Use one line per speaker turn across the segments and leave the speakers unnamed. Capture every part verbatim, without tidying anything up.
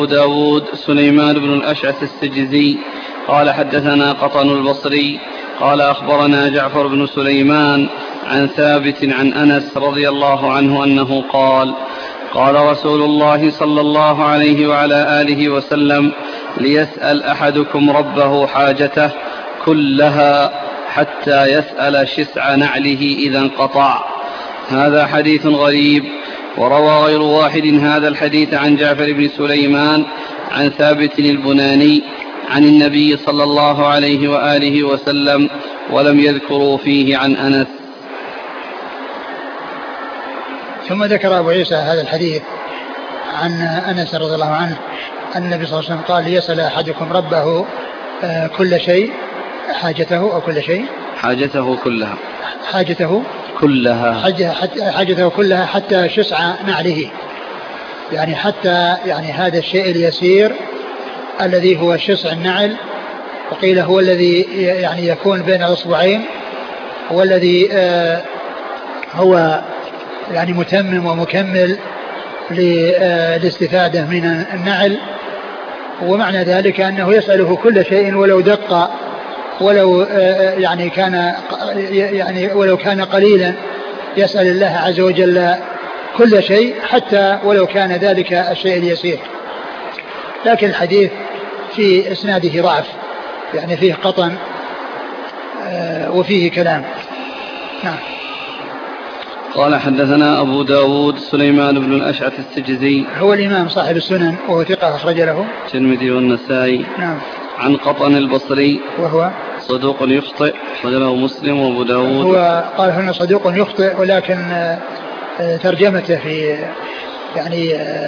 أبو داود سليمان بن الأشعث السجزي قال حدثنا قطن البصري قال أخبرنا جعفر بن سليمان عن ثابت عن أنس رضي الله عنه أنه قال قال رسول الله صلى الله عليه وعلى آله وسلم ليسأل أحدكم ربه حاجته كلها حتى يسأل شسع نعله إذا انقطع. هذا حديث غريب، وروى غير واحد هذا الحديث عن جعفر بن سليمان عن ثابت البناني عن النبي صلى الله عليه وآله وسلم، ولم يذكروا فيه عن أنس.
ثم ذكر أبو عيسى هذا الحديث عن أنس رضي الله عنه أن النبي صلى الله عليه وسلم قال ليسأل أحدكم ربه كل شيء حاجته أو كل شيء
حاجته كلها
حاجته
كلها
حاجته كلها حتى شسع نعله، يعني حتى يعني هذا الشيء اليسير الذي هو شسع النعل، وقيل هو الذي يعني يكون بين الأصبعين، هو الذي آه هو يعني متمم ومكمل للاستفادة من النعل. ومعنى ذلك أنه يسأله كل شيء ولو دق، ولو يعني كان يعني ولو كان قليلا، يسأل الله عز وجل كل شيء حتى ولو كان ذلك الشيء اليسير. لكن الحديث في إسناده ضعف، يعني فيه قطن وفيه كلام. نعم.
قال حدثنا أبو داود سليمان بن الأشعث السجزي،
هو الإمام صاحب السنن وهو ثقة أخرج له
الترمذي والنسائي.
نعم.
عن قطن البصري وهو
صدوق
يخطئ، أخرجه مسلم وأبو داود.
هو قال هنا صدوق يخطئ، ولكن ترجمته في يعني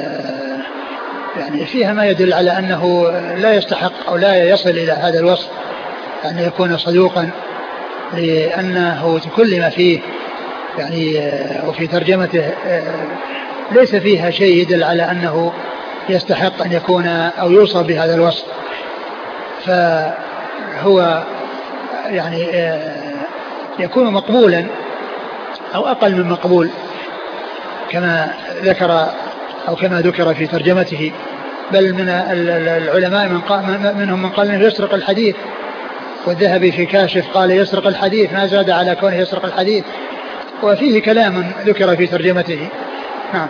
يعني فيها ما يدل على أنه لا يستحق أو لا يصل إلى هذا الوصف أن يكون صدوقا، لأنه كل ما فيه يعني وفي ترجمته ليس فيها شيء يدل على أنه يستحق أن يكون أو يوصف بهذا الوصف، فهو يعني يكون مقبولا أو أقل من مقبول كما ذكر أو كما ذكر في ترجمته. بل من العلماء من قال منهم من قال أنه يسرق الحديث، والذهبي في كاشف قال يسرق الحديث، ما زاد على كونه يسرق الحديث، وفيه كلام ذكر في ترجمته. نعم.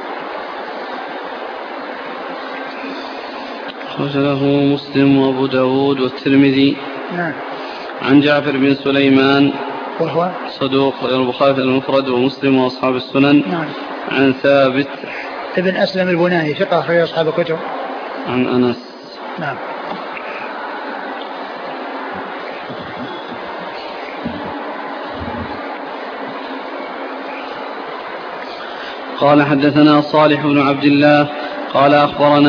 أخرج له مسلم وأبو داود والترمذي.
نعم.
عن جعفر بن سليمان
وهو
صدوق البخاري المفرد ومسلم وأصحاب السنن.
نعم.
عن ثابت
ابن أسلم البناني ثقة أخرج أصحاب الكتب.
عن أنس.
نعم.
قال حدثنا صالح بن عبد الله قال أخبرنا